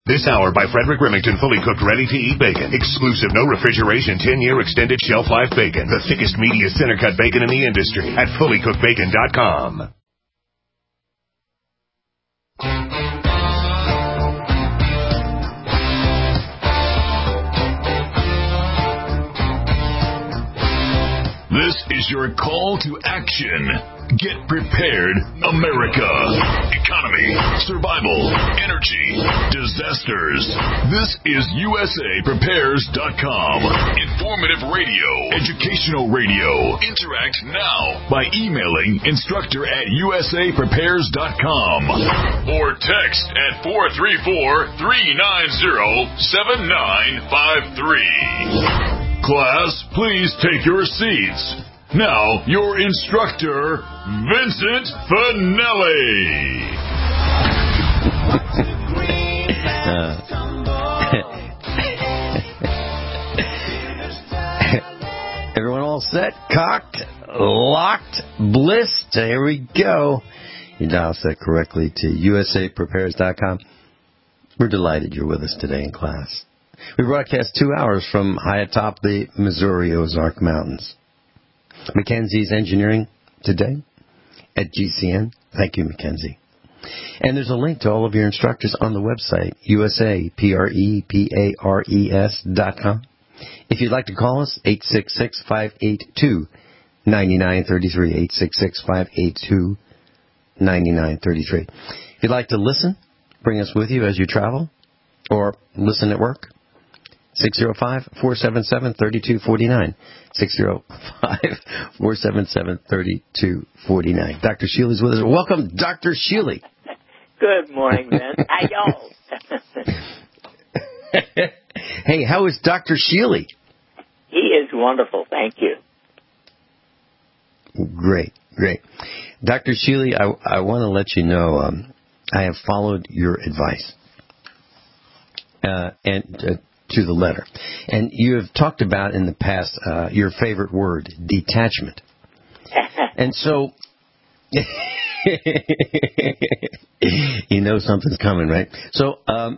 This hour by Frederick Remington, fully cooked, ready-to-eat bacon. Exclusive, no refrigeration, 10-year extended shelf life bacon. The thickest, meatiest center-cut bacon in the industry at fullycookedbacon.com. This is your call to action. Get prepared, America. Economy, survival, energy, disasters. This is USAPrepares.com. Informative radio, educational radio. Interact now by emailing instructor@USAPrepares.com or text at 434-390-7953. Class, please take your seats. Now, your instructor, Vincent Finelli. Everyone all set? Cocked? Locked? Blissed? Here we go. You dial set correctly to USAPrepares.com. We're delighted you're with us today in class. We broadcast 2 hours from high atop the Missouri Ozark Mountains. Mackenzie's Engineering today at GCN. Thank you, Mackenzie. And there's a link to all of your instructors on the website, USAPREPARES.com. If you'd like to call us, 866-582-9933, 866-582-9933. If you'd like to listen, bring us with you as you travel, or listen at work, 605-477-3249. 605-477-3249. Dr. Shealy's with us. Welcome, Dr. Shealy. Good morning, Vince. How y'all? Hey, how is Dr. Shealy? He is wonderful, thank you. Great. Dr. Shealy, I want to let you know I have followed your advice. And to the letter. And you have talked about in the past your favorite word, detachment. And so, you know something's coming, right? So,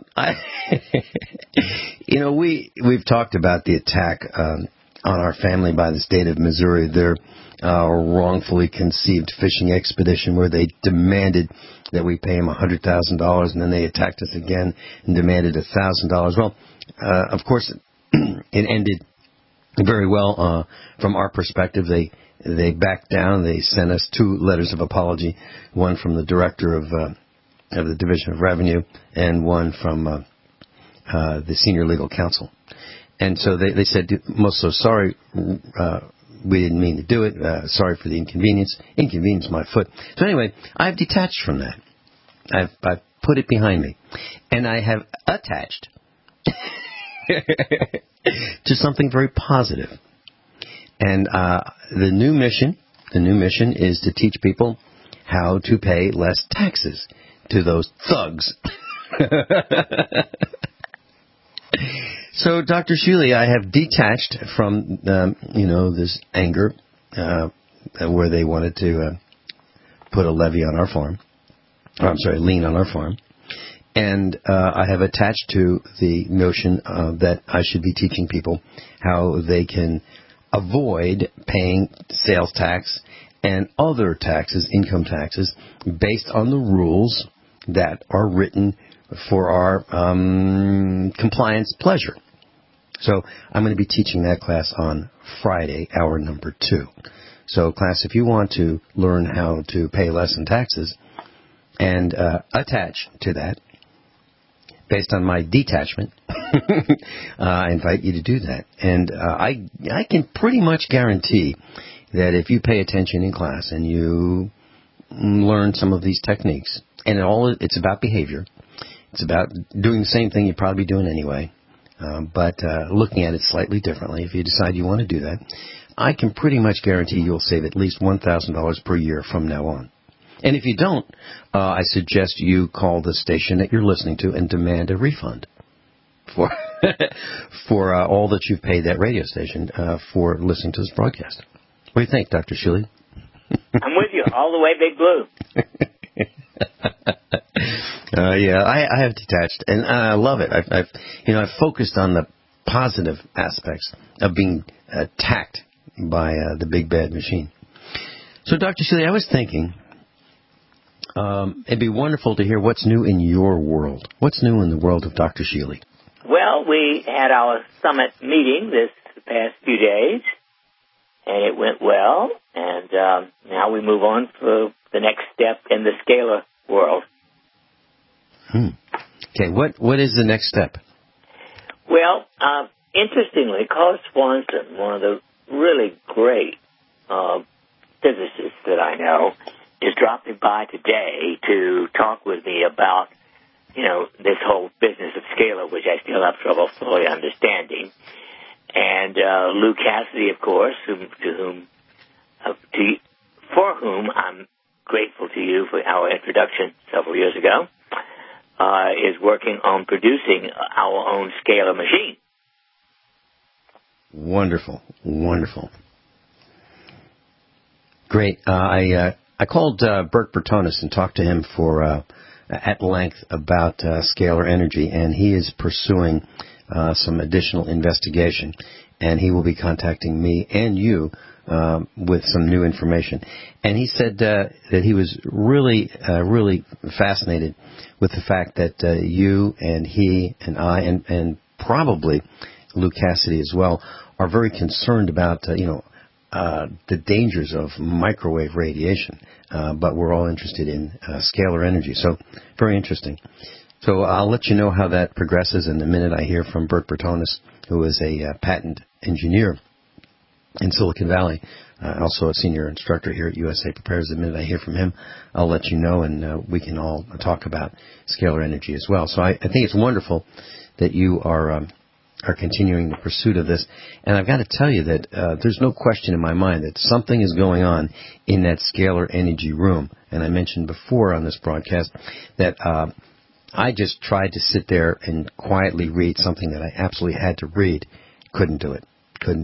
we've talked about the attack on our family by the state of Missouri. Their wrongfully conceived fishing expedition where they demanded that we pay them $100,000, and then they attacked us again and demanded $1,000. Well, of course, it ended very well from our perspective. They backed down. They sent us 2 letters of apology, one from the director of the Division of Revenue and one from the senior legal counsel. And so they said, most so sorry, we didn't mean to do it. Sorry for the inconvenience. Inconvenience my foot. So anyway, I've detached from that. I've put it behind me. And I have attached to something very positive. And the new mission is to teach people how to pay less taxes to those thugs. So, Dr. Shealy, I have detached from, this anger where they wanted to put a levy on our farm. Lien on our farm. And I have attached to the notion that I should be teaching people how they can avoid paying sales tax and other taxes, income taxes, based on the rules that are written for our compliance pleasure. So I'm going to be teaching that class on Friday, hour number 2. So, class, if you want to learn how to pay less in taxes and attach to that, based on my detachment, I invite you to do that. And I can pretty much guarantee that if you pay attention in class and you learn some of these techniques, and it's about behavior, it's about doing the same thing you'd probably be doing anyway, but looking at it slightly differently. If you decide you want to do that, I can pretty much guarantee you'll save at least $1,000 per year from now on. And if you don't, I suggest you call the station that you're listening to and demand a refund for all that you've paid that radio station for listening to this broadcast. What do you think, Dr. Shealy? I'm with you all the way, Big Blue. Yeah, I have detached, and I love it. I've focused on the positive aspects of being attacked by the big bad machine. So, Dr. Shealy, I was thinking it'd be wonderful to hear what's new in your world. What's new in the world of Dr. Shealy? Well, we had our summit meeting this past few days, and it went well. And now we move on for the next step in the scalar world. Okay, what is the next step? Well, interestingly, Carl Swanson, one of the really great physicists that I know, is dropping by today to talk with me about, this whole business of scalar, which I still have trouble fully understanding. And Lou Cassidy, of course, for whom I'm grateful to you for our introduction several years ago, is working on producing our own scalar machine. Wonderful, wonderful. Great. I called Bert Bertonis and talked to him for at length about scalar energy, and he is pursuing some additional investigation, and he will be contacting me and you with some new information. And he said that he was really fascinated with the fact that you and he and I and probably Lou Cassidy as well are very concerned about the dangers of microwave radiation, but we're all interested in scalar energy. So very interesting. So I'll let you know how that progresses in the minute I hear from Bert Bertonis, who is a patent engineer in Silicon Valley, also a senior instructor here at USA Prepares. The minute I hear from him, I'll let you know, and we can all talk about scalar energy as well. So I think it's wonderful that you are continuing the pursuit of this. And I've got to tell you that there's no question in my mind that something is going on in that scalar energy room. And I mentioned before on this broadcast that I just tried to sit there and quietly read something that I absolutely had to read. Couldn't do it.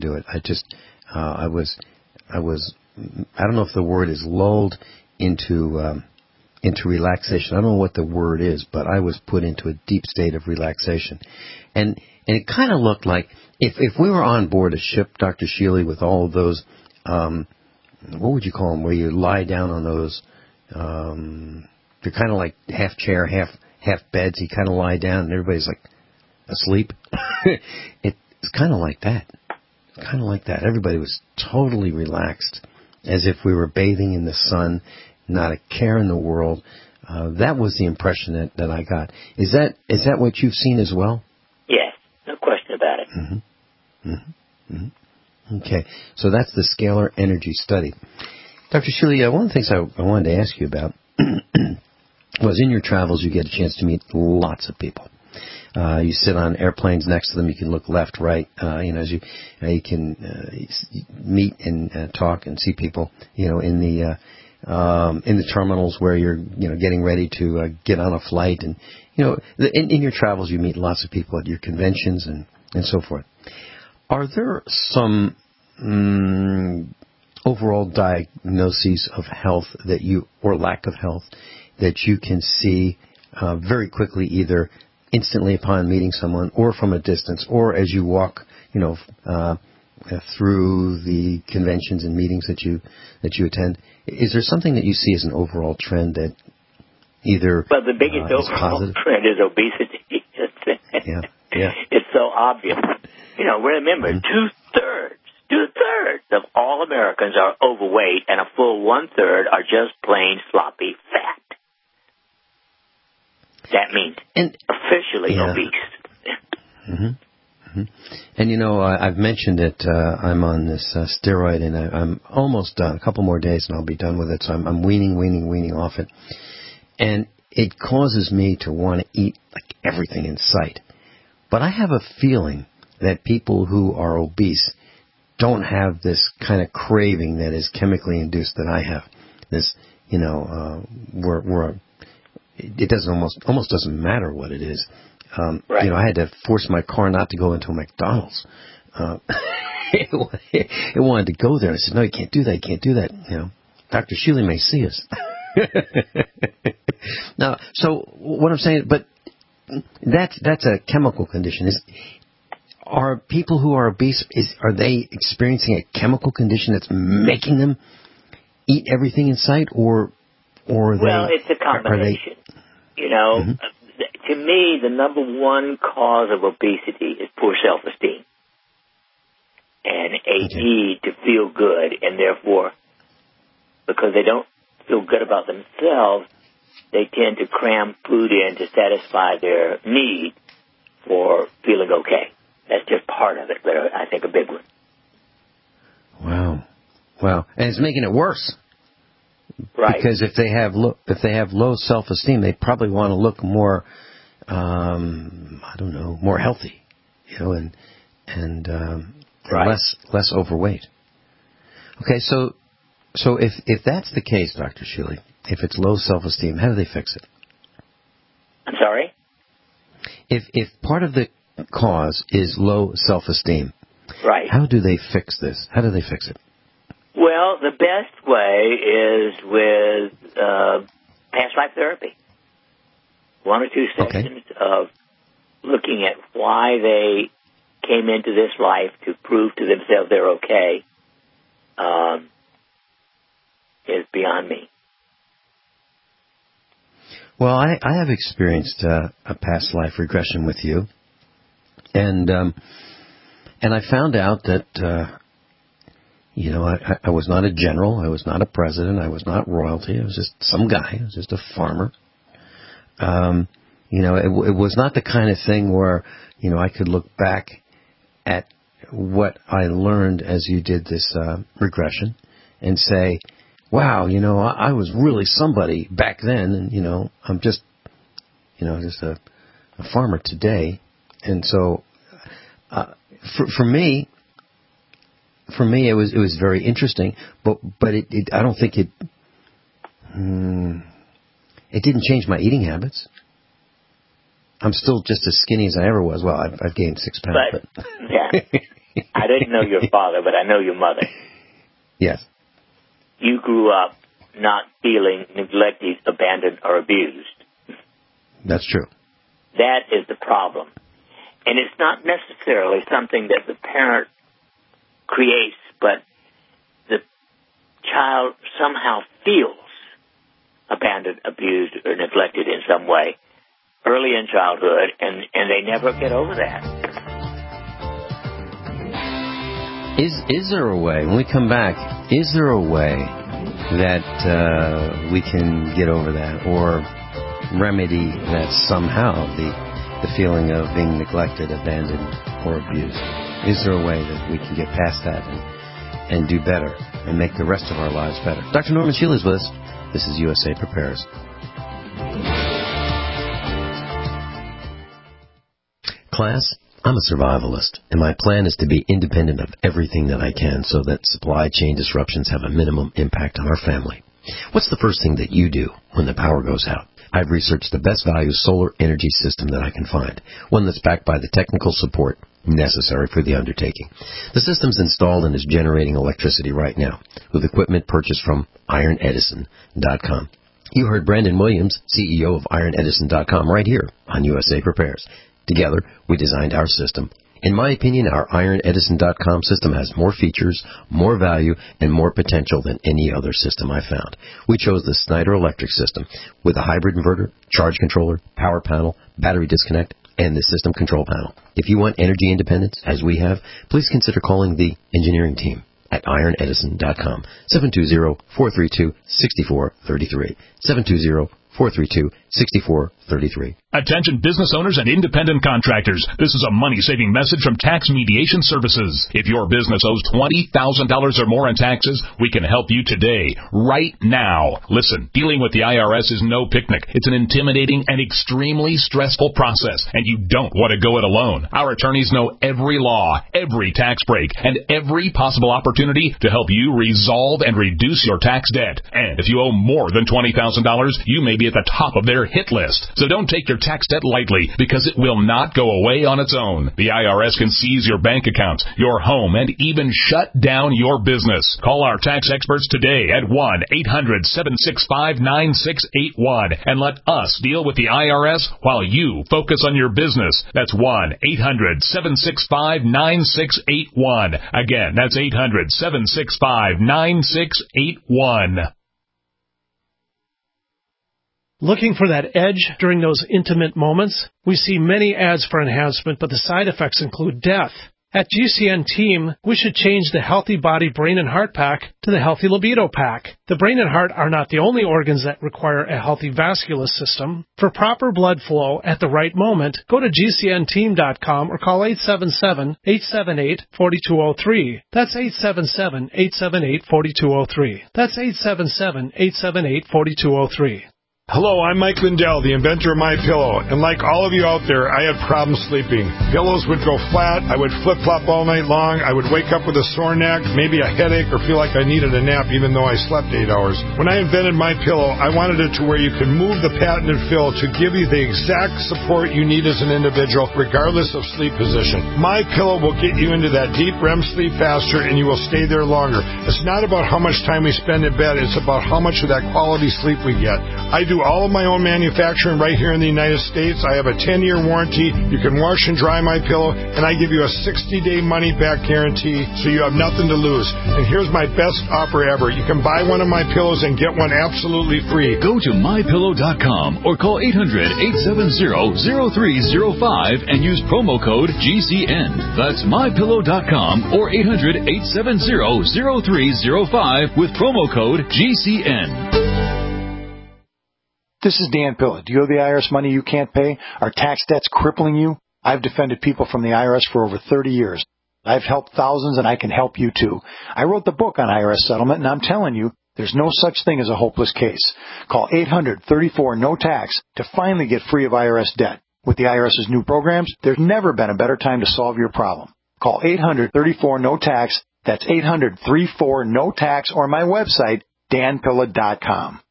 I was, I don't know if the word is lulled into relaxation. I don't know what the word is, but I was put into a deep state of relaxation. And it kind of looked like if we were on board a ship, Dr. Shealy, with all of those, what would you call them, where you lie down on those, they're kind of like half chair, half beds. You kind of lie down and everybody's like asleep. It's kind of like that. Kind of like that. Everybody was totally relaxed, as if we were bathing in the sun, not a care in the world. That was the impression that I got. Is that what you've seen as well? Yes, no question about it. Mm-hmm. Mm-hmm. Mm-hmm. Okay, so that's the scalar energy study. Dr. Shealy, one of the things I wanted to ask you about was in your travels you get a chance to meet lots of people. You sit on airplanes next to them. You can look left, right. As you can meet and talk and see people. In the terminals where you're getting ready to get on a flight, and in your travels you meet lots of people at your conventions and so forth. Are there some overall diagnoses of health or lack of health that you can see very quickly, either instantly upon meeting someone, or from a distance, or as you walk, through the conventions and meetings that you attend? Is there something that you see as an overall trend that either the biggest overall trend is obesity. Yeah. It's so obvious. Remember, two-thirds of all Americans are overweight, and a full one-third are just plain sloppy fat. That means officially obese. Mm-hmm. Mm-hmm. And I've mentioned that I'm on this steroid, and I'm almost done. A couple more days, and I'll be done with it. So I'm weaning off it, and it causes me to want to eat like everything in sight. But I have a feeling that people who are obese don't have this kind of craving that is chemically induced that I have. This, it doesn't almost doesn't matter what it is. Right. I had to force my car not to go into a McDonald's. It wanted to go there. I said, "No, you can't do that. You can't do that." Dr. Shealy may see us. Now, so what I'm saying, but that's a chemical condition. Are people who are obese, are they experiencing a chemical condition that's making them eat everything in sight, or well, it's a combination. Mm-hmm. To me, the number one cause of obesity is poor self-esteem and a need to feel good, and therefore, because they don't feel good about themselves, they tend to cram food in to satisfy their need for feeling okay. That's just part of it, but I think a big one. Wow. And it's making it worse. Right. Because if they have low self-esteem, they probably want to look more, more healthy, and right. less overweight. Okay, so if that's the case, Dr. Shealy, if it's low self-esteem, how do they fix it? I'm sorry? If part of the cause is low self-esteem, right? How do they fix this? How do they fix it? Well, the best way is with past life therapy. 1 or 2 sessions of looking at why they came into this life to prove to themselves they're okay is beyond me. Well, I have experienced a past life regression with you, and I found out that I was not a general, I was not a president, I was not royalty, I was just some guy, I was just a farmer. It was not the kind of thing where I could look back at what I learned as you did this regression and say, wow, I was really somebody back then, and I'm just a farmer today. And so for me it was very interesting, but I don't think it didn't change my eating habits. I'm still just as skinny as I ever was. Well, I've gained 6 pounds. But yeah, I didn't know your father, but I know your mother. Yes. You grew up not feeling neglected, abandoned, or abused. That's true. That is the problem. And it's not necessarily something that the parent creates, but the child somehow feels abandoned, abused, or neglected in some way early in childhood, and they never get over that. Is there a way, when we come back, is there a way that we can get over that or remedy that somehow, the feeling of being neglected, abandoned, or abused? Is there a way that we can get past that and do better and make the rest of our lives better? Dr. Norman Shealy is with us. This is USA Prepares. Class, I'm a survivalist, and my plan is to be independent of everything that I can so that supply chain disruptions have a minimum impact on our family. What's the first thing that you do when the power goes out? I've researched the best value solar energy system that I can find, one that's backed by the technical support necessary for the undertaking. The system's installed and is generating electricity right now with equipment purchased from IronEdison.com. You heard Brandon Williams, CEO of IronEdison.com, right here on USA Prepares. Together, we designed our system. In my opinion, our IronEdison.com system has more features, more value, and more potential than any other system I found. We chose the Snyder Electric system with a hybrid inverter, charge controller, power panel, battery disconnect, and the system control panel. If you want energy independence, as we have, please consider calling the engineering team at IronEdison.com, 720-432-6433, 720-432-6433. Attention business owners and independent contractors. This is a money-saving message from Tax Mediation Services. If your business owes $20,000 or more in taxes, we can help you today, right now. Listen, dealing with the IRS is no picnic. It's an intimidating and extremely stressful process, and you don't want to go it alone. Our attorneys know every law, every tax break, and every possible opportunity to help you resolve and reduce your tax debt. And if you owe more than $20,000, you may be at the top of their hit list. So don't take your tax debt lightly, because it will not go away on its own. The IRS can seize your bank account, your home, and even shut down your business. Call our tax experts today at 1-800-765-9681 and let us deal with the IRS while you focus on your business. That's 1-800-765-9681. Again, that's 800-765-9681. Looking for that edge during those intimate moments? We see many ads for enhancement, but the side effects include death. At GCN Team, we should change the Healthy Body, Brain, and Heart Pack to the Healthy Libido Pack. The brain and heart are not the only organs that require a healthy vascular system. For proper blood flow at the right moment, go to GCNteam.com or call 877-878-4203. That's 877-878-4203. That's 877-878-4203. Hello, I'm Mike Lindell, the inventor of MyPillow, and like all of you out there, I had problems sleeping. Pillows would go flat, I would flip-flop all night long, I would wake up with a sore neck, maybe a headache, or feel like I needed a nap even though I slept 8 hours. When I invented MyPillow, I wanted it to where you could move the patented fill to give you the exact support you need as an individual, regardless of sleep position. MyPillow will get you into that deep REM sleep faster, and you will stay there longer. It's not about how much time we spend in bed, it's about how much of that quality sleep we get. I do all of my own manufacturing right here in the United States. I have a 10-year warranty. You can wash and dry MyPillow, and I give you a 60-day money-back guarantee, so you have nothing to lose. And here's my best offer ever. You can buy one of my pillows and get one absolutely free. Go to MyPillow.com or call 800-870-0305 and use promo code GCN. That's MyPillow.com or 800-870-0305 with promo code GCN. This is Dan Pilla. Do you owe the IRS money you can't pay? Are tax debts crippling you? I've defended people from the IRS for over 30 years. I've helped thousands, and I can help you too. I wrote the book on IRS settlement, and I'm telling you, there's no such thing as a hopeless case. Call 800-34-NO-TAX to finally get free of IRS debt. With the IRS's new programs, there's never been a better time to solve your problem. Call 800-34-NO-TAX. That's 800-34-NO-TAX, or my website, danpilla.com.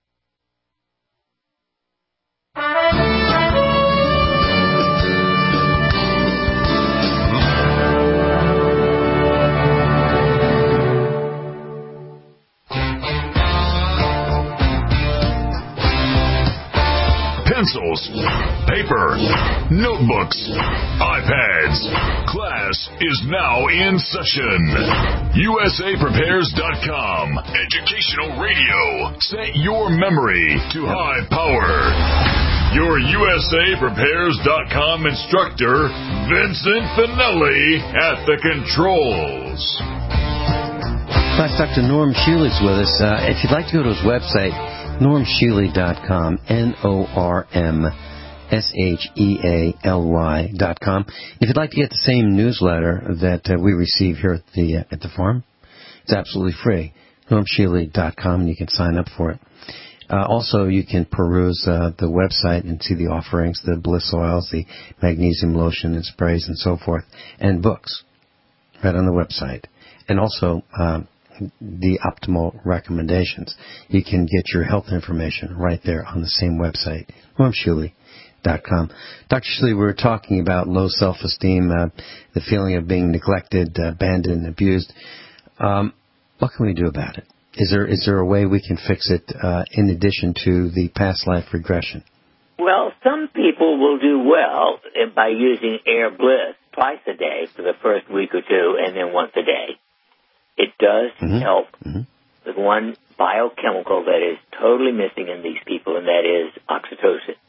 Pencils, paper, notebooks, iPads. Class is now in session. USAPrepares.com. Educational radio. Set your memory to high power. Your USAPrepares.com instructor, Vincent Finelli, at the controls. Class Dr. Norm Shealy's with us. If you'd like to go to his website, normshealy.com, NORMSHEALY.com. If you'd like to get the same newsletter that we receive here at the farm, it's absolutely free. normshealy.com, and you can sign up for it. Also, you can peruse the website and see the offerings, the bliss oils, the magnesium lotion and sprays and so forth, and books right on the website. And also the optimal recommendations. You can get your health information right there on the same website, normshealy.com. Dr. Shealy, we were talking about low self-esteem, the feeling of being neglected, abandoned, abused. What can we do about it? Is there a way we can fix it in addition to the past life regression? Well, some people will do well by using Air Bliss twice a day for the first week or two and then once a day. It does help with one biochemical that is totally missing in these people, and that is oxytocin.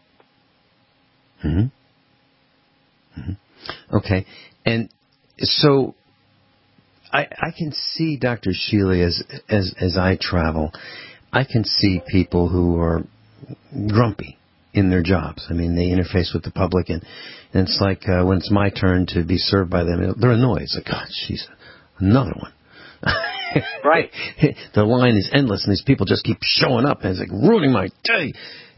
Okay. And so I can see, Dr. Shealy, as I travel, I can see people who are grumpy in their jobs. I mean, they interface with the public, and it's like when it's my turn to be served by them, they're annoyed. It's like, God, she's another one. Right. The line is endless, and these people just keep showing up, and it's like ruining my day.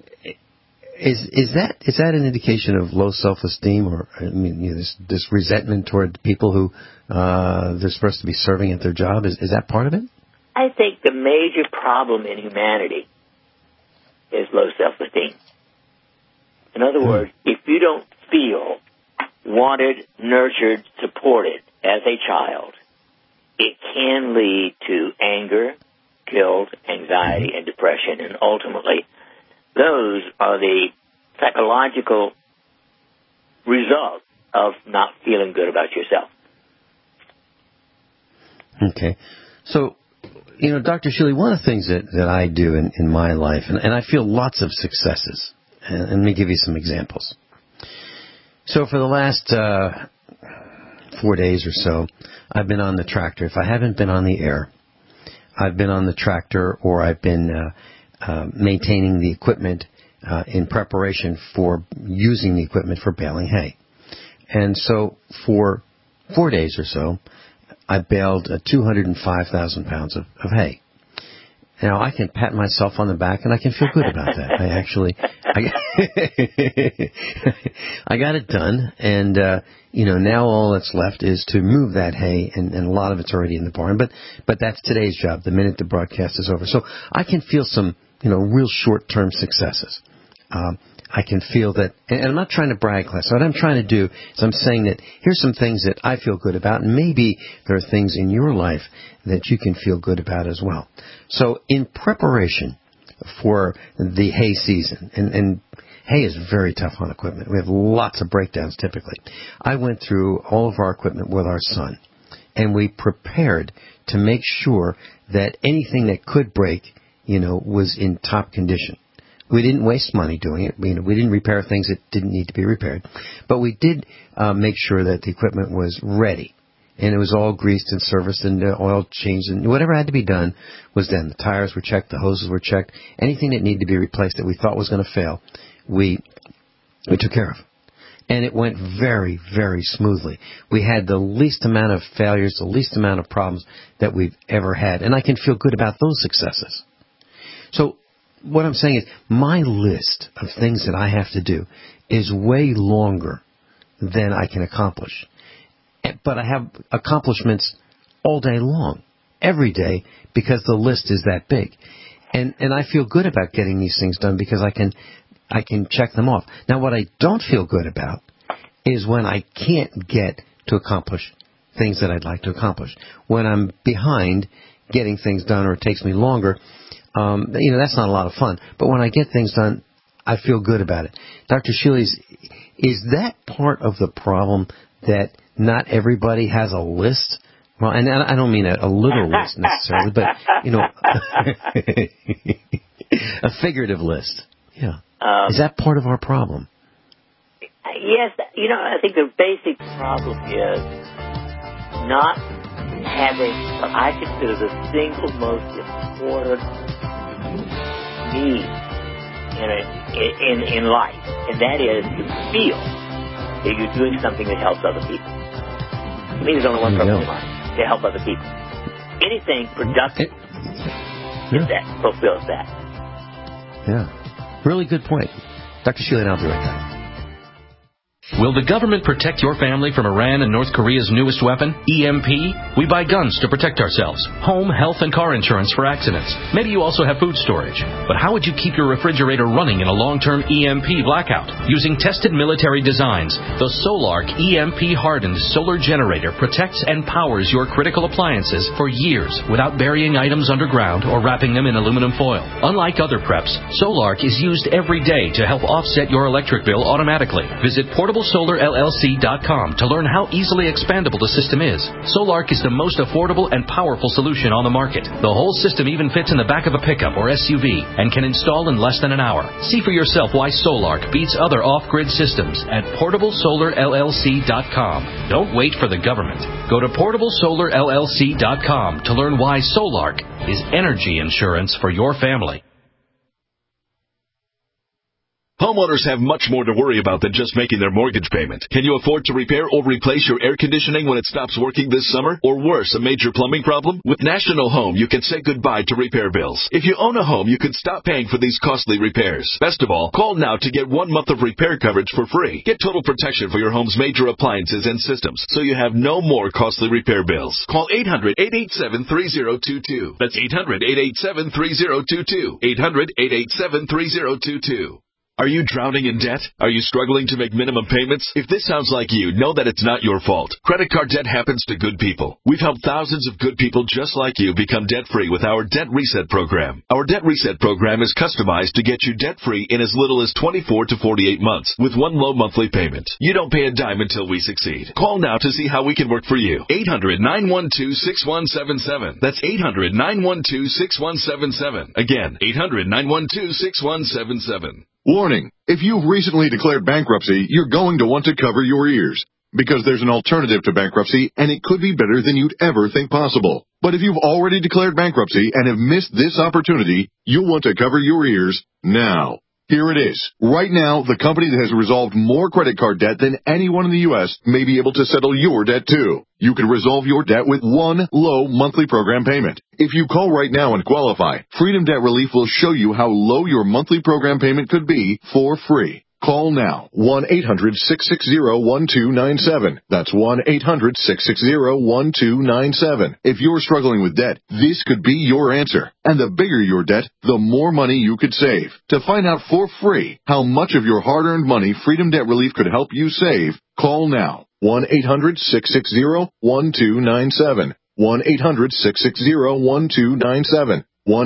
Is that an indication of low self-esteem, or I mean, this resentment toward people who they're supposed to be serving at their job? Is that part of it? I think the major problem in humanity is low self-esteem. In other words, if you don't feel wanted, nurtured, supported as a child, it can lead to anger, guilt, anxiety, and depression. And ultimately, those are the psychological results of not feeling good about yourself. Okay. So, Dr. Shuley, one of the things that I do in my life, and I feel lots of successes, and let me give you some examples. So for the last 4 days or so, I've been on the tractor. If I haven't been on the air, I've been on the tractor, or I've been maintaining the equipment in preparation for using the equipment for baling hay. And so for 4 days or so, I baled 205,000 pounds of hay. Now, I can pat myself on the back, and I can feel good about that. I got it done, and, now all that's left is to move that hay, and a lot of it's already in the barn. But that's today's job, the minute the broadcast is over. So I can feel some, real short-term successes. I can feel that, and I'm not trying to brag, class. What I'm trying to do is I'm saying that here's some things that I feel good about, and maybe there are things in your life that you can feel good about as well. So in preparation for the hay season, and hay is very tough on equipment. We have lots of breakdowns typically. I went through all of our equipment with our son, and we prepared to make sure that anything that could break, was in top condition. We didn't waste money doing it. We didn't repair things that didn't need to be repaired. But we did make sure that the equipment was ready. And it was all greased and serviced and oil changed. And whatever had to be done was done. The tires were checked. The hoses were checked. Anything that needed to be replaced that we thought was going to fail, we took care of. And it went very, very smoothly. We had the least amount of failures, the least amount of problems that we've ever had. And I can feel good about those successes. So what I'm saying is my list of things that I have to do is way longer than I can accomplish. But I have accomplishments all day long, every day, because the list is that big. And I feel good about getting these things done because I can check them off. Now, what I don't feel good about is when I can't get to accomplish things that I'd like to accomplish. When I'm behind getting things done or it takes me longer, that's not a lot of fun. But when I get things done, I feel good about it. Dr. Shuley, is that part of the problem that not everybody has a list? Well, and I don't mean a literal list necessarily, but, a figurative list. Yeah. Is that part of our problem? Yes. I think the basic problem is not having what I consider the single most important need in life, and that is to feel that you're doing something that helps other people. To me, there's only one purpose in life: to help other people. Anything productive that fulfills that. Yeah, really good point, Dr. Shuley. I'll be right back. Will the government protect your family from Iran and North Korea's newest weapon, EMP? We buy guns to protect ourselves, home, health, and car insurance for accidents. Maybe you also have food storage. But how would you keep your refrigerator running in a long-term EMP blackout? Using tested military designs, the Solark EMP-hardened solar generator protects and powers your critical appliances for years without burying items underground or wrapping them in aluminum foil. Unlike other preps, Solark is used every day to help offset your electric bill automatically. Visit PortableSolarLLC.com to learn how easily expandable the system is. Solark is the most affordable and powerful solution on the market. The whole system even fits in the back of a pickup or SUV and can install in less than an hour. See for yourself why Solark beats other off-grid systems at PortableSolarLLC.com. Don't wait for the government. Go to PortableSolarLLC.com to learn why Solark is energy insurance for your family. Homeowners have much more to worry about than just making their mortgage payment. Can you afford to repair or replace your air conditioning when it stops working this summer? Or worse, a major plumbing problem? With National Home, you can say goodbye to repair bills. If you own a home, you can stop paying for these costly repairs. Best of all, call now to get 1 month of repair coverage for free. Get total protection for your home's major appliances and systems, so you have no more costly repair bills. Call 800-887-3022. That's 800-887-3022. 800-887-3022. Are you drowning in debt? Are you struggling to make minimum payments? If this sounds like you, know that it's not your fault. Credit card debt happens to good people. We've helped thousands of good people just like you become debt-free with our Debt Reset program. Our Debt Reset program is customized to get you debt-free in as little as 24 to 48 months with one low monthly payment. You don't pay a dime until we succeed. Call now to see how we can work for you. 800-912-6177. That's 800-912-6177. Again, 800-912-6177. Warning, if you've recently declared bankruptcy, you're going to want to cover your ears. Because there's an alternative to bankruptcy, and it could be better than you'd ever think possible. But if you've already declared bankruptcy and have missed this opportunity, you'll want to cover your ears now. Here it is. Right now, the company that has resolved more credit card debt than anyone in the U.S. may be able to settle your debt too. You can resolve your debt with one low monthly program payment. If you call right now and qualify, Freedom Debt Relief will show you how low your monthly program payment could be for free. Call now, 1-800-660-1297. That's 1-800-660-1297. If you're struggling with debt, this could be your answer. And the bigger your debt, the more money you could save. To find out for free how much of your hard-earned money Freedom Debt Relief could help you save, call now, 1-800-660-1297. 1-800-660-1297.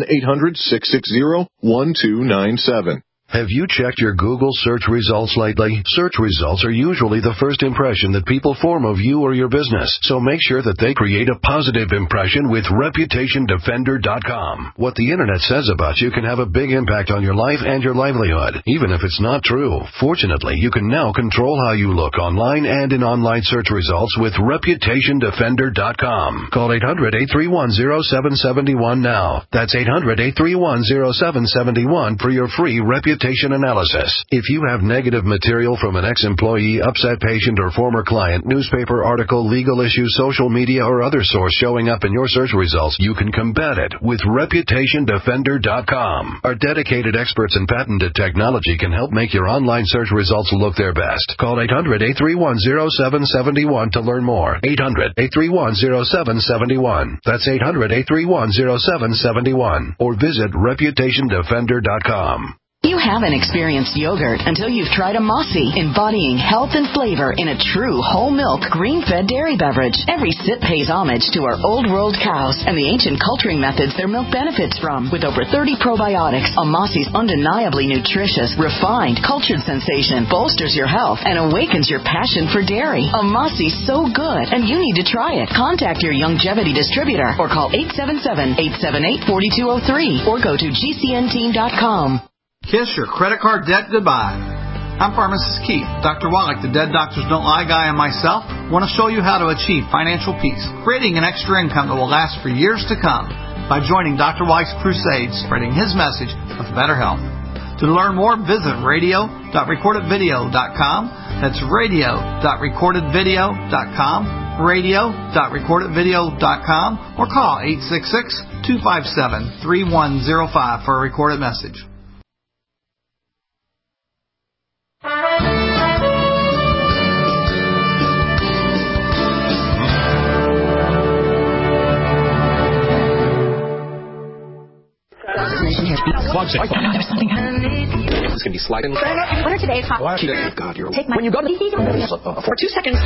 1-800-660-1297. Have you checked your Google search results lately? Search results are usually the first impression that people form of you or your business, so make sure that they create a positive impression with ReputationDefender.com. What the Internet says about you can have a big impact on your life and your livelihood, even if it's not true. Fortunately, you can now control how you look online and in online search results with ReputationDefender.com. Call 800-831-0771 now. That's 800-831-0771 for your free reputation analysis. If you have negative material from an ex-employee, upset patient, or former client, newspaper article, legal issue, social media, or other source showing up in your search results, you can combat it with ReputationDefender.com. Our dedicated experts in patented technology can help make your online search results look their best. Call 800-831-0771 to learn more. 800-831-0771. That's 800-831-0771. Or visit ReputationDefender.com. You haven't experienced yogurt until you've tried a Mossy, embodying health and flavor in a true whole milk, green-fed dairy beverage. Every sip pays homage to our old world cows and the ancient culturing methods their milk benefits from. With over 30 probiotics, a Mossy's undeniably nutritious, refined, cultured sensation bolsters your health and awakens your passion for dairy. A Mossy's so good, and you need to try it. Contact your Longevity distributor or call 877-878-4203 or go to GCNteam.com. Kiss your credit card debt goodbye. I'm Pharmacist Keith. Dr. Wallach, the Dead Doctors Don't Lie guy, and myself want to show you how to achieve financial peace, creating an extra income that will last for years to come by joining Dr. Wallach's crusade, spreading his message of better health. To learn more, visit radio.recordedvideo.com. That's radio.recordedvideo.com, radio.recordedvideo.com, or call 866-257-3105 for a recorded message. There's something happening. This can be sliding. What are today's hot? God, you're take my. When you go to for 2 seconds.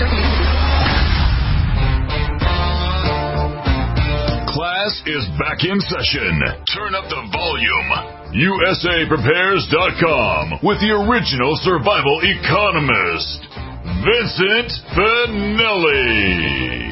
Class is back in session. Turn up the volume. USAPrepares.com with the original survival economist, Vincent Finelli.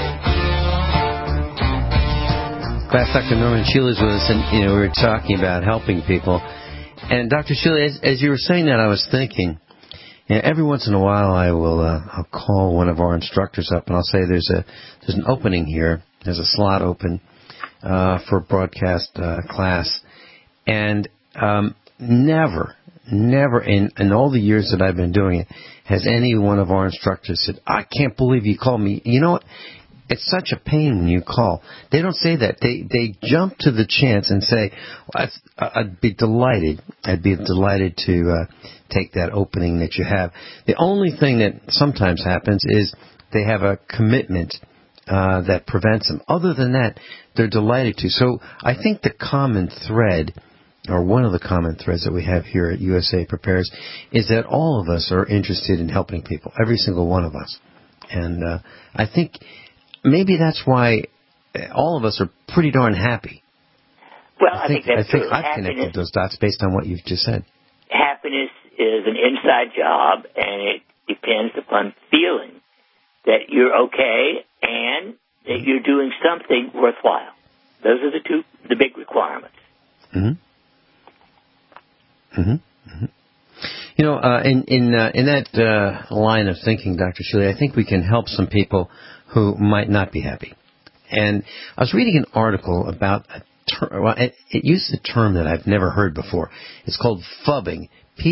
Class, Dr. Norman Sheila is with us, and we were talking about helping people. And Dr. Sheila, as you were saying that, I was thinking, every once in a while I'll call one of our instructors up and I'll say there's an opening here, there's a slot open for broadcast class, and never never in all the years that I've been doing it, has any one of our instructors said, I can't believe you called me. You know what? It's such a pain when you call. They don't say that. They jump to the chance and say, I'd be delighted. I'd be delighted to take that opening that you have. The only thing that sometimes happens is they have a commitment that prevents them. Other than that, they're delighted to. So I think the common thread, or one of the common threads that we have here at USA Prepares, is that all of us are interested in helping people, every single one of us. And I think maybe that's why all of us are pretty darn happy. Well, I think that's true. I've connected those dots based on what you've just said. Happiness is an inside job, and it depends upon feeling that you're okay and that you're doing something worthwhile. Those are the big requirements. Mm-hmm. Mm-hmm. Mm-hmm. You know, in that line of thinking, Dr. Shuley, I think we can help some people who might not be happy. And I was reading an article about a term. Well, it used a term that I've never heard before. It's called phubbing,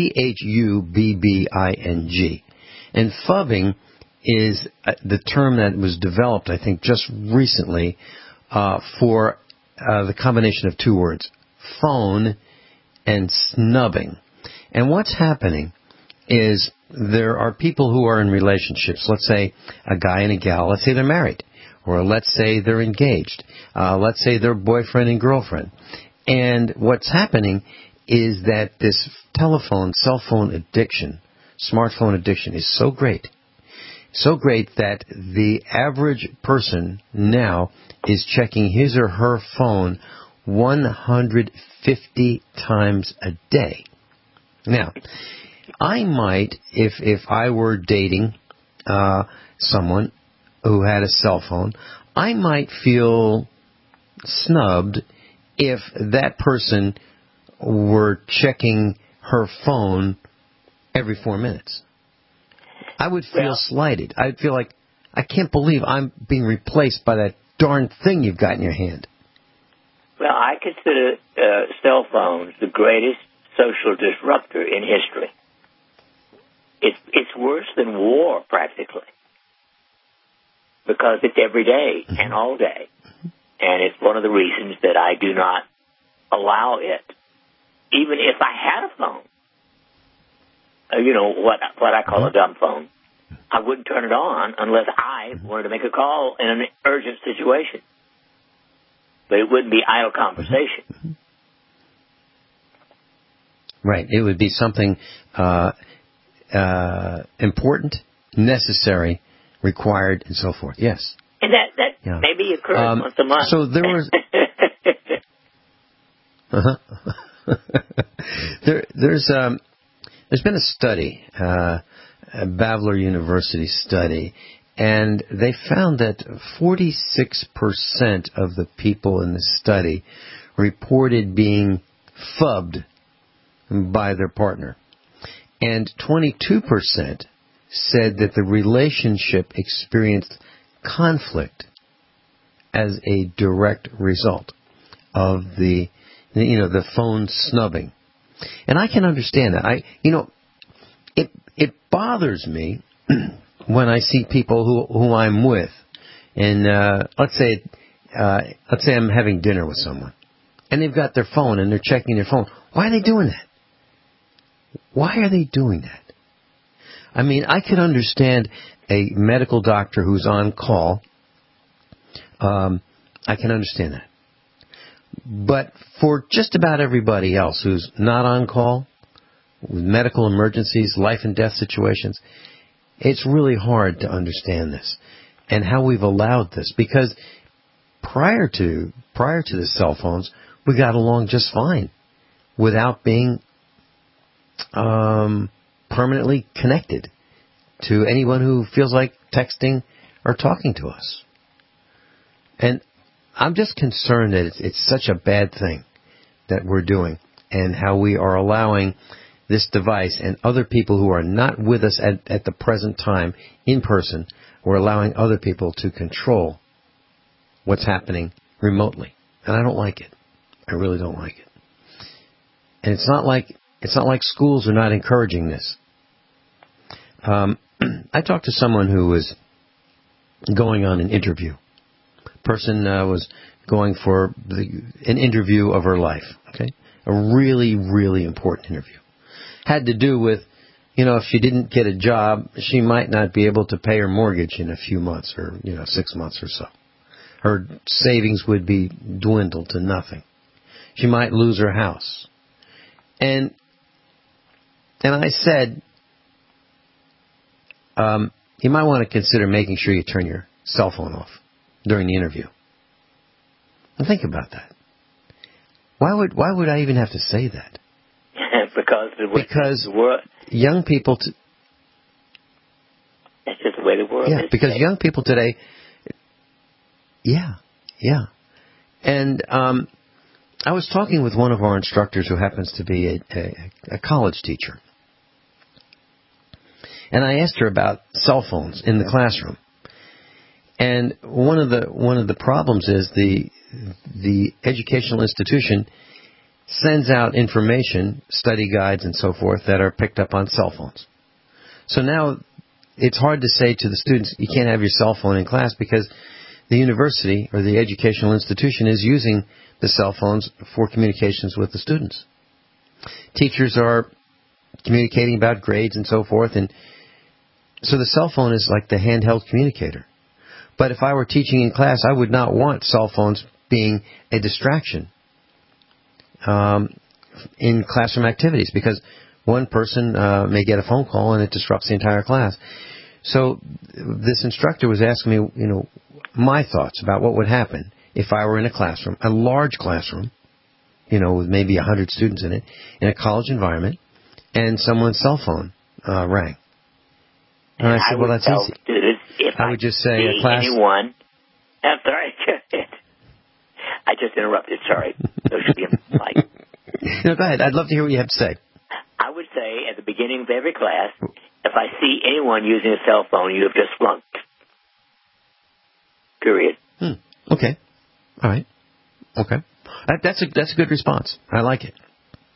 Phubbing. And phubbing is the term that was developed, I think, just recently for the combination of two words, phone and snubbing. And what's happening is there are people who are in relationships, let's say a guy and a gal, let's say they're married, or let's say they're engaged, let's say they're boyfriend and girlfriend. And what's happening is that this cell phone addiction, smartphone addiction is so great that the average person now is checking his or her phone 150 times a day. Now, I might, if I were dating someone who had a cell phone, I might feel snubbed if that person were checking her phone every 4 minutes. I would feel slighted. I'd feel like, I can't believe I'm being replaced by that darn thing you've got in your hand. Well, I consider cell phones the greatest social disruptor in history. It's worse than war, practically, because it's every day and all day. And it's one of the reasons that I do not allow it, even if I had a phone. What I call a dumb phone. I wouldn't turn it on unless I wanted to make a call in an urgent situation. But it wouldn't be idle conversation. Right. It would be something important, necessary, required, and so forth. Yes. And that maybe occurs once a month. So there was... There's been a study, a Bavler University study, and they found that 46% of the people in the study reported being phubbed by their partner. And 22% said that the relationship experienced conflict as a direct result of the phone snubbing. And I can understand that. It bothers me when I see people who I'm with, and let's say I'm having dinner with someone, and they've got their phone and they're checking their phone. Why are they doing that? Why are they doing that? I mean, I could understand a medical doctor who's on call. I can understand that. But for just about everybody else who's not on call, with medical emergencies, life and death situations, it's really hard to understand this and how we've allowed this. Because prior to the cell phones, we got along just fine without being permanently connected to anyone who feels like texting or talking to us. And I'm just concerned that it's such a bad thing that we're doing, and how we are allowing this device and other people who are not with us at the present time in person, we're allowing other people to control what's happening remotely. And I don't like it. I really don't like it. And it's not like It's not like schools are not encouraging this. I talked to someone who was going on an interview. Person was going for an interview of her life. Okay, a really, really important interview. Had to do with, if she didn't get a job, she might not be able to pay her mortgage in a few months or 6 months or so. Her savings would be dwindled to nothing. She might lose her house. And I said, you might want to consider making sure you turn your cell phone off during the interview. And think about that. Why would I even have to say that? Because young people... That's just the way the world is. Yeah, because young people today... Yeah. And I was talking with one of our instructors who happens to be a college teacher. And I asked her about cell phones in the classroom. And one of the problems is the educational institution sends out information, study guides and so forth, that are picked up on cell phones. So now it's hard to say to the students, you can't have your cell phone in class because the university or the educational institution is using the cell phones for communications with the students. Teachers are communicating about grades and so forth, and so the cell phone is like the handheld communicator. But if I were teaching in class, I would not want cell phones being a distraction in classroom activities, because one person may get a phone call and it disrupts the entire class. So this instructor was asking me, my thoughts about what would happen if I were in a classroom, a large classroom, with maybe 100 students in it, in a college environment, and someone's cell phone rang. And I said, well, that's easy. I would just say, class... Anyone... I'm sorry. I just interrupted. Sorry. Those should be like... No, go ahead. I'd love to hear what you have to say. I would say, at the beginning of every class, if I see anyone using a cell phone, you have just flunked. Period. Okay. All right. Okay. That's a good response. I like it.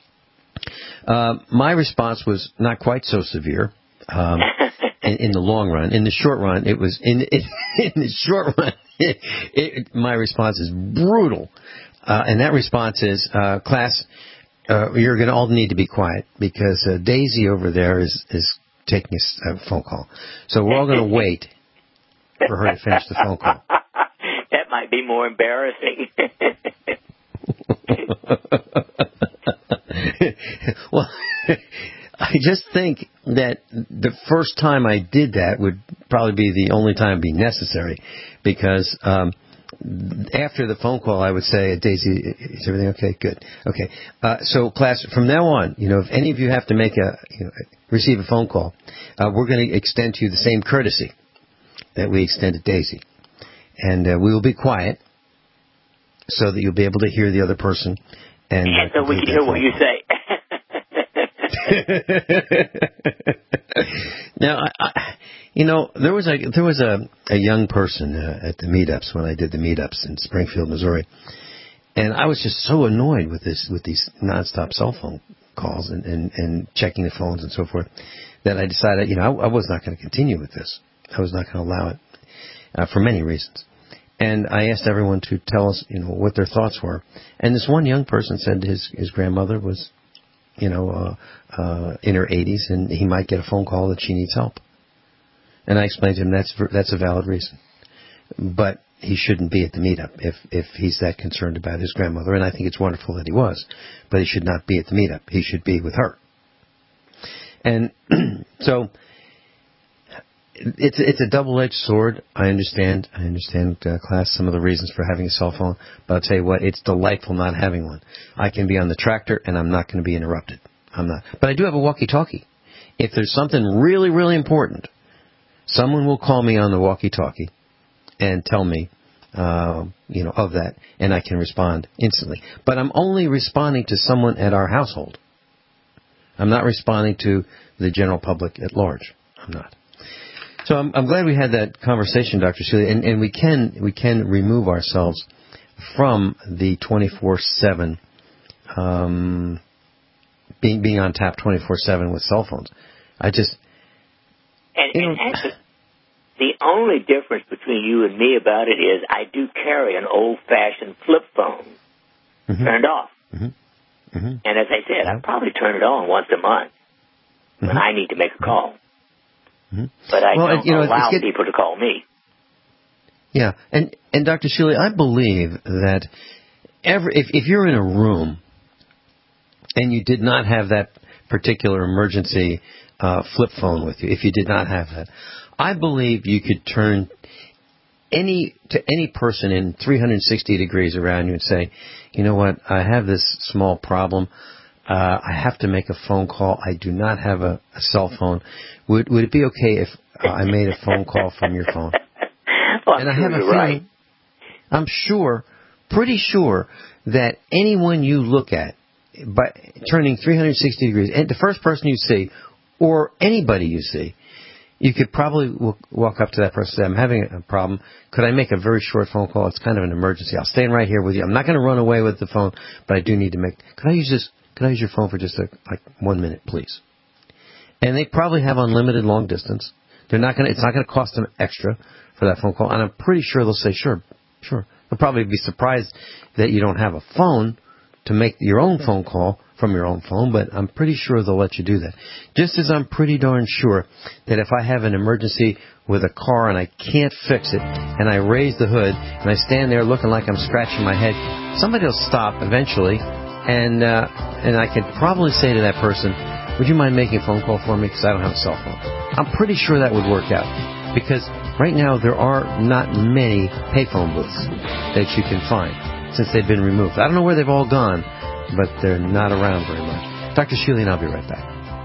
My response was not quite so severe. In the long run, in the short run, it was in the short run. My response is brutal, and that response is, class, you're going to all need to be quiet because Daisy over there is taking a phone call. So we're all going to wait for her to finish the phone call. That might be more embarrassing. Well, I just think that the first time I did that would probably be the only time it would be necessary, because after the phone call I would say, Daisy, is everything okay? Good. Okay. So class, from now on, if any of you have to make receive a phone call, we're going to extend to you the same courtesy that we extended Daisy. And we will be quiet so that you'll be able to hear the other person. And so we can hear what you say. Now, there was a young person at the meetups when I did the meetups in Springfield, Missouri, and I was just so annoyed with these nonstop cell phone calls and checking the phones and so forth that I decided, I was not going to continue with this. I was not going to allow it for many reasons. And I asked everyone to tell us, what their thoughts were. And this one young person said his grandmother was, in her 80s, and he might get a phone call that she needs help. And I explained to him that's a valid reason. But he shouldn't be at the meetup if he's that concerned about his grandmother. And I think it's wonderful that he was. But he should not be at the meetup. He should be with her. And so... It's a double-edged sword. I understand, class, some of the reasons for having a cell phone. But I'll tell you what, it's delightful not having one. I can be on the tractor, and I'm not going to be interrupted. I'm not. But I do have a walkie-talkie. If there's something really, really important, someone will call me on the walkie-talkie and tell me, of that, and I can respond instantly. But I'm only responding to someone at our household. I'm not responding to the general public at large. I'm not. So I'm glad we had that conversation, Dr. Celia, and we can remove ourselves from the 24/7 being on tap 24/7 with cell phones. And actually, the only difference between you and me about it is I do carry an old-fashioned flip phone turned off. And as I said, I probably turn it on once a month when I need to make a call. But I don't allow people to call me. Yeah, and Dr. Shealy, I believe that if you're in a room and you did not have that particular emergency flip phone with you, if you did not have that, I believe you could turn to any person in 360 degrees around you and say, you know what, I have this small problem. I have to make a phone call. I do not have a cell phone. Would it be okay if I made a phone call from your phone? Well, and I have a feeling, I'm pretty sure that anyone you look at, by turning 360 degrees, and the first person you see, or anybody you see, you could probably walk up to that person and say, I'm having a problem. Could I make a very short phone call? It's kind of an emergency. I'll stay right here with you. I'm not going to run away with the phone, but I do need to could I use your phone for just 1 minute, please? And they probably have unlimited long distance. It's not going to cost them extra for that phone call. And I'm pretty sure they'll say, sure. They'll probably be surprised that you don't have a phone to make your own phone call from your own phone, but I'm pretty sure they'll let you do that. Just as I'm pretty darn sure that if I have an emergency with a car and I can't fix it, and I raise the hood, and I stand there looking like I'm scratching my head, somebody will stop eventually, and I could probably say to that person, would you mind making a phone call for me because I don't have a cell phone? I'm pretty sure that would work out, because right now there are not many payphone booths that you can find since they've been removed. I don't know where they've all gone, but they're not around very much. Dr. Shealy and I'll be right back.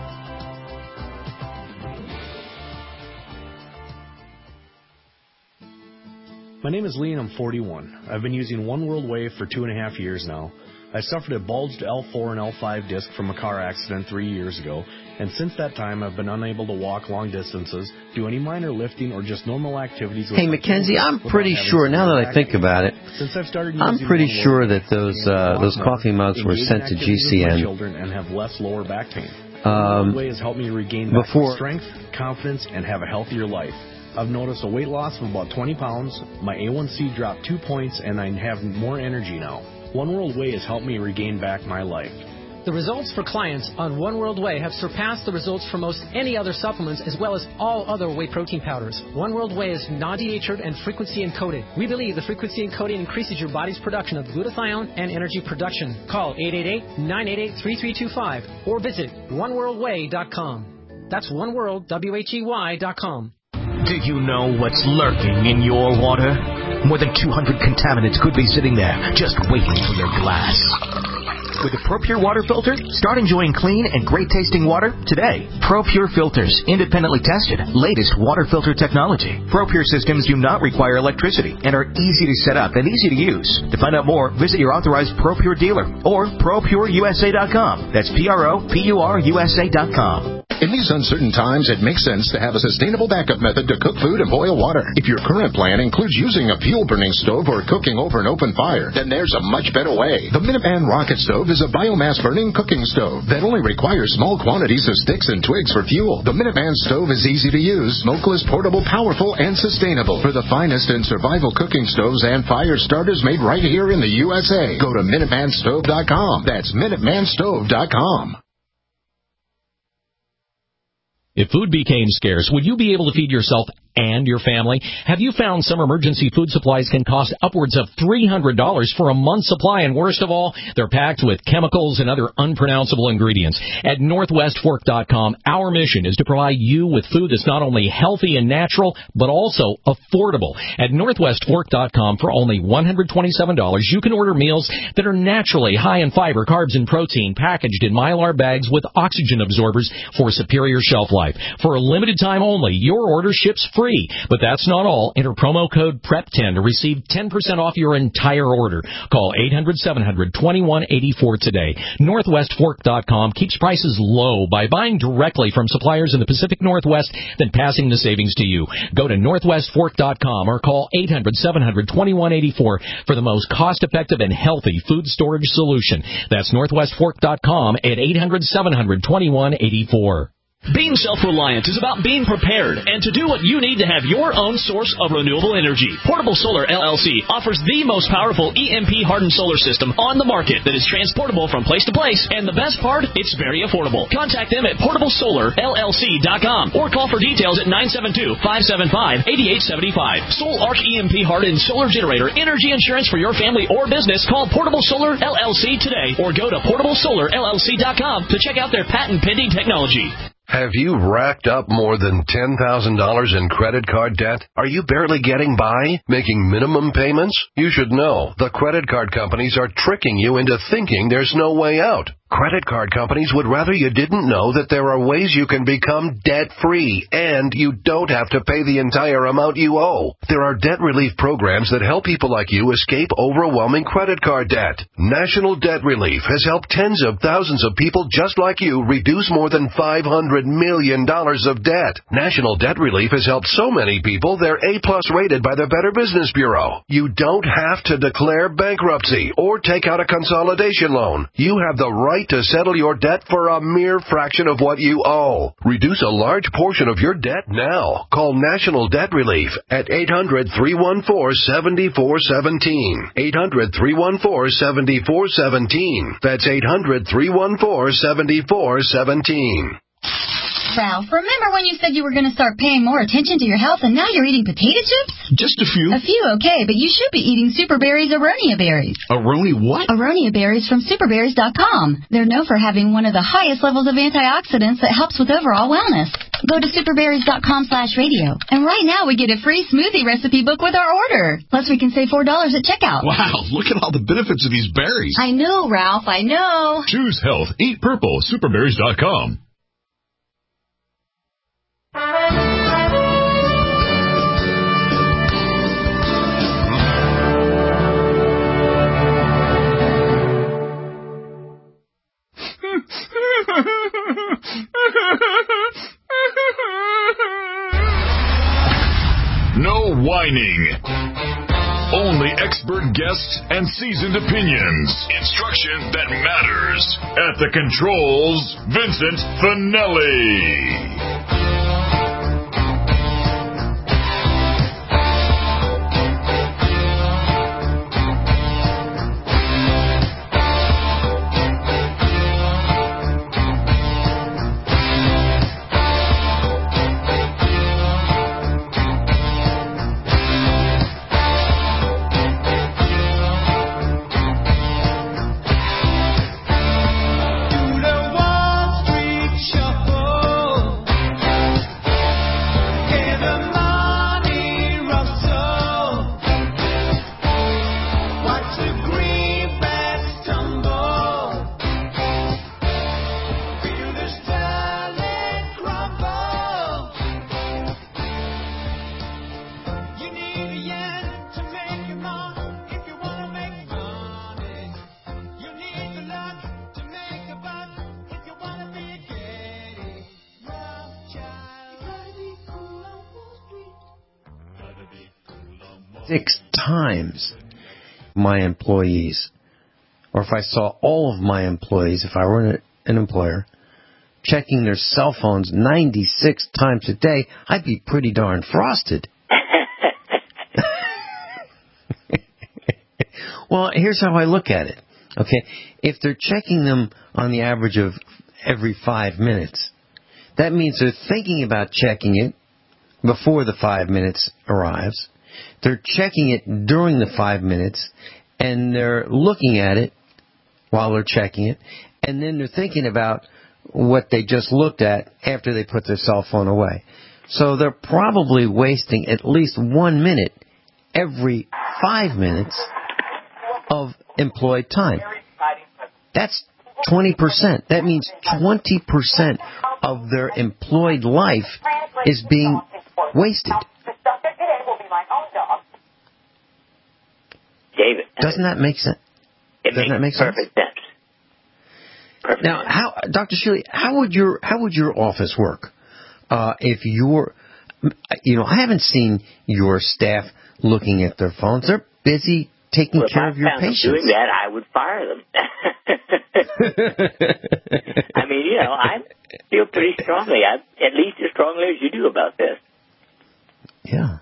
My name is Lee and I'm 41. I've been using One World Wave for 2.5 years now. I suffered a bulged L4 and L5 disc from a car accident 3 years ago, and since that time I've been unable to walk long distances, do any minor lifting, or just normal activities. Hey, Mackenzie, I'm pretty sure, now that I think about it, I'm pretty sure that those coffee mugs were sent to GCN. Children and have less lower back pain. One Way has helped me regain back strength, confidence, and have a healthier life. I've noticed a weight loss of about 20 pounds, my A1C dropped 2 points, and I have more energy now. One World Way has helped me regain back my life. The results for clients on One World Way have surpassed the results for most any other supplements, as well as all other whey protein powders. One World Way is non-denatured and frequency encoded. We believe the frequency encoding increases your body's production of glutathione and energy production. Call 888-988-3325 or visit oneworldway.com. That's oneworldwhey.com. Do you know what's lurking in your water? More than 200 contaminants could be sitting there, just waiting for your glass. With a ProPure water filter, start enjoying clean and great-tasting water today. ProPure filters, independently tested, latest water filter technology. ProPure systems do not require electricity and are easy to set up and easy to use. To find out more, visit your authorized ProPure dealer or ProPureUSA.com. That's ProPureUSA.com. In these uncertain times, it makes sense to have a sustainable backup method to cook food and boil water. If your current plan includes using a fuel-burning stove or cooking over an open fire, then there's a much better way. The Minuteman Rocket Stove is a biomass-burning cooking stove that only requires small quantities of sticks and twigs for fuel. The Minuteman Stove is easy to use, smokeless, portable, powerful, and sustainable. For the finest in survival cooking stoves and fire starters made right here in the USA, go to MinutemanStove.com. That's MinutemanStove.com. If food became scarce, would you be able to feed yourself and your family? Have you found some emergency food supplies can cost upwards of $300 for a month's supply, and worst of all, they're packed with chemicals and other unpronounceable ingredients? At NorthwestFork.com, our mission is to provide you with food that's not only healthy and natural, but also affordable. At NorthwestFork.com, for only $127, you can order meals that are naturally high in fiber, carbs, and protein, packaged in Mylar bags with oxygen absorbers for superior shelf life. For a limited time only, your order ships free free. But that's not all. Enter promo code PREP10 to receive 10% off your entire order. Call 800-700-2184 today. NorthwestFork.com keeps prices low by buying directly from suppliers in the Pacific Northwest, then passing the savings to you. Go to NorthwestFork.com or call 800-700-2184 for the most cost-effective and healthy food storage solution. That's NorthwestFork.com at 800-700-2184. Being self-reliant is about being prepared and to do what you need to have your own source of renewable energy. Portable Solar LLC offers the most powerful EMP-hardened solar system on the market that is transportable from place to place, and the best part, it's very affordable. Contact them at portablesolarllc.com or call for details at 972-575-8875. Soul Arc EMP-hardened solar generator energy insurance for your family or business. Call Portable Solar LLC today or go to portablesolarllc.com to check out their patent-pending technology. Have you racked up more than $10,000 in credit card debt? Are you barely getting by, making minimum payments? You should know the credit card companies are tricking you into thinking there's no way out. Credit card companies would rather you didn't know that there are ways you can become debt-free, and you don't have to pay the entire amount you owe. There are debt relief programs that help people like you escape overwhelming credit card debt. National Debt Relief has helped tens of thousands of people just like you reduce more than $500 million of debt. National Debt Relief has helped so many people they're A-plus rated by the Better Business Bureau. You don't have to declare bankruptcy or take out a consolidation loan. You have the right to settle your debt for a mere fraction of what you owe. Reduce a large portion of your debt now. Call National Debt Relief at 800-314-7417. 800-314-7417. That's 800-314-7417. Ralph, remember when you said you were going to start paying more attention to your health and now you're eating potato chips? Just a few. A few, okay, but you should be eating Superberry's Aronia berries. Aronia what? Aronia berries from superberries.com. They're known for having one of the highest levels of antioxidants that helps with overall wellness. Go to superberries.com/radio. And right now we get a free smoothie recipe book with our order. Plus we can save $4 at checkout. Wow, look at all the benefits of these berries. I know, Ralph, I know. Choose health. Eat purple. Superberries.com. No whining. Only expert guests and seasoned opinions. Instruction that matters. At the controls, Vincent Finelli. Six times my employees, or if I saw all of my employees, if I were an employer, checking their cell phones 96 times a day, I'd be pretty darn frosted. Well, here's how I look at it. Okay, if they're checking them on the average of every 5 minutes, that means they're thinking about checking it before the 5 minutes arrives. They're checking it during the 5 minutes, and they're looking at it while they're checking it, and then they're thinking about what they just looked at after they put their cell phone away. So they're probably wasting at least 1 minute every 5 minutes of employed time. That's 20%. That means 20% of their employed life is being wasted. David. Doesn't that make sense? Doesn't that make perfect sense? Perfect now, sense. Dr. Shuley, how would your office work if you're, I haven't seen your staff looking at their phones. They're busy taking care of your patients. Doing that, I would fire them. I mean, I feel pretty strongly, at least as strongly as you do about this. Yeah.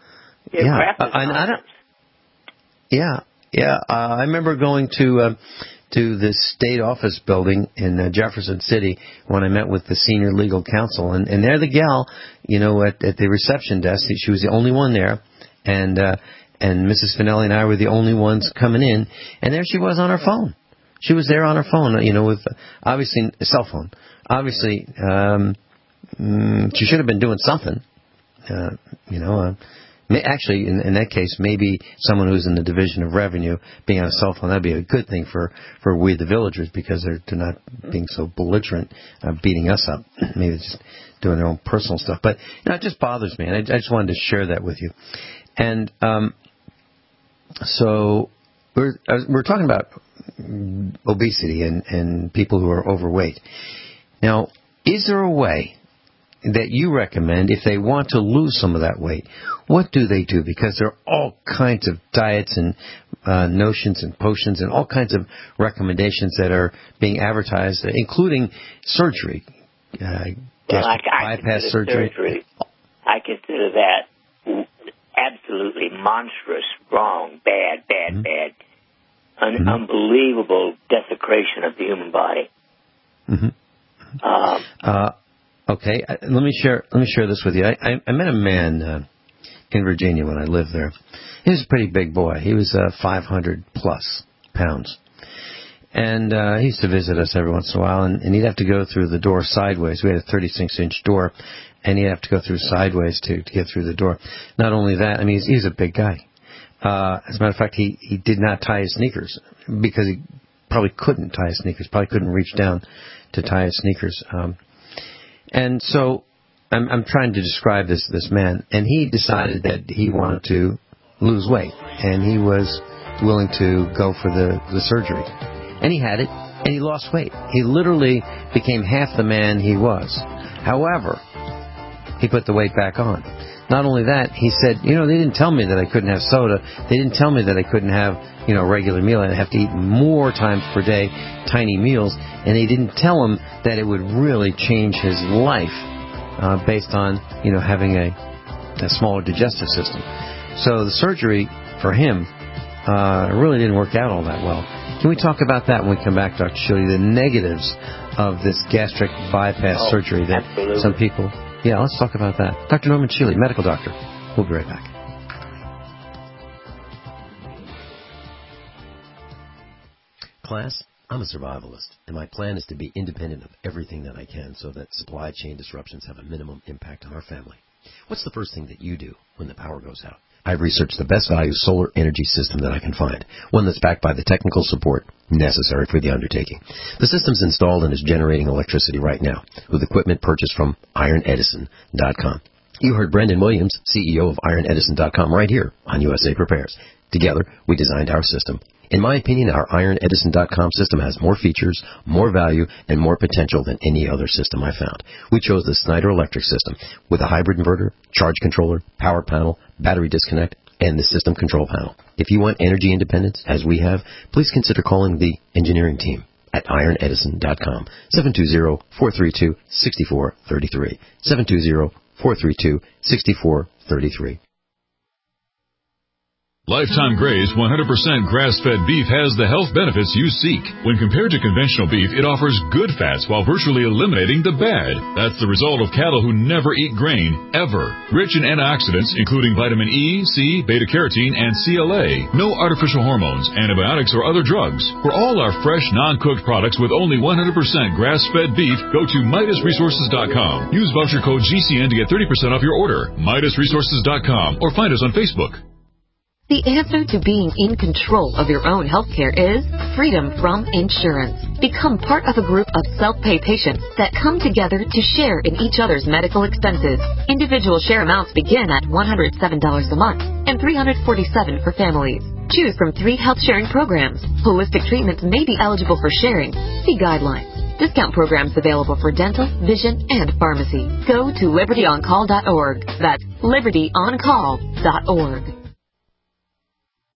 I remember going to the state office building in Jefferson City when I met with the senior legal counsel, and there the gal, at the reception desk, she was the only one there, and Mrs. Finelli and I were the only ones coming in, and there she was on her phone. She was there on her phone, with obviously a cell phone. Obviously, she should have been doing something, Actually, in that case, maybe someone who's in the Division of Revenue being on a cell phone, that'd be a good thing for we, the villagers, because they're not being so belligerent, beating us up. Maybe they're just doing their own personal stuff. But, it just bothers me, and I just wanted to share that with you. And so we're talking about obesity and people who are overweight. Now, is there a way that you recommend if they want to lose some of that weight? What do they do? Because there are all kinds of diets and notions and potions and all kinds of recommendations that are being advertised, including surgery, bypass surgery. I consider that absolutely monstrous, wrong, bad, unbelievable desecration of the human body. Okay, let me share this with you. I met a man in Virginia when I lived there. He was a pretty big boy. He was 500 plus pounds, and he used to visit us every once in a while. And he'd have to go through the door sideways. We had a 36-inch door, and he'd have to go through sideways to get through the door. Not only that, he's a big guy. As a matter of fact, he did not tie his sneakers because he probably couldn't tie his sneakers. Probably couldn't reach down to tie his sneakers. And so I'm trying to describe this man, and he decided that he wanted to lose weight, and he was willing to go for the surgery. And he had it, and he lost weight. He literally became half the man he was. However, he put the weight back on. Not only that, he said, they didn't tell me that I couldn't have soda. They didn't tell me that I couldn't have, a regular meal. I'd have to eat more times per day, tiny meals. And they didn't tell him that it would really change his life based on, having a smaller digestive system. So the surgery for him really didn't work out all that well. Can we talk about that when we come back, Dr. Shuley, the negatives of this gastric bypass surgery that some people... Yeah, let's talk about that. Dr. Norman Shuley, medical doctor. We'll be right back. Class, I'm a survivalist, and my plan is to be independent of everything that I can so that supply chain disruptions have a minimum impact on our family. What's the first thing that you do when the power goes out? I've researched the best value solar energy system that I can find, one that's backed by the technical support necessary for the undertaking. The system's installed and is generating electricity right now with equipment purchased from IronEdison.com. You heard Brendan Williams, CEO of IronEdison.com, right here on USA Prepares. Together, we designed our system. In my opinion, our IronEdison.com system has more features, more value, and more potential than any other system I found. We chose the Snyder Electric system with a hybrid inverter, charge controller, power panel, battery disconnect, and the system control panel. If you want energy independence, as we have, please consider calling the engineering team at IronEdison.com, 720-432-6433, 720-432-6433. Lifetime Graze 100% grass-fed beef has the health benefits you seek. When compared to conventional beef, it offers good fats while virtually eliminating the bad. That's the result of cattle who never eat grain, ever. Rich in antioxidants, including vitamin E, C, beta-carotene, and CLA. No artificial hormones, antibiotics, or other drugs. For all our fresh, non-cooked products with only 100% grass-fed beef, go to MidasResources.com. Use voucher code GCN to get 30% off your order. MidasResources.com or find us on Facebook. The answer to being in control of your own healthcare is freedom from insurance. Become part of a group of self-pay patients that come together to share in each other's medical expenses. Individual share amounts begin at $107 a month and $347 for families. Choose from 3 health-sharing programs. Holistic treatments may be eligible for sharing. See guidelines. Discount programs available for dental, vision, and pharmacy. Go to libertyoncall.org. That's libertyoncall.org.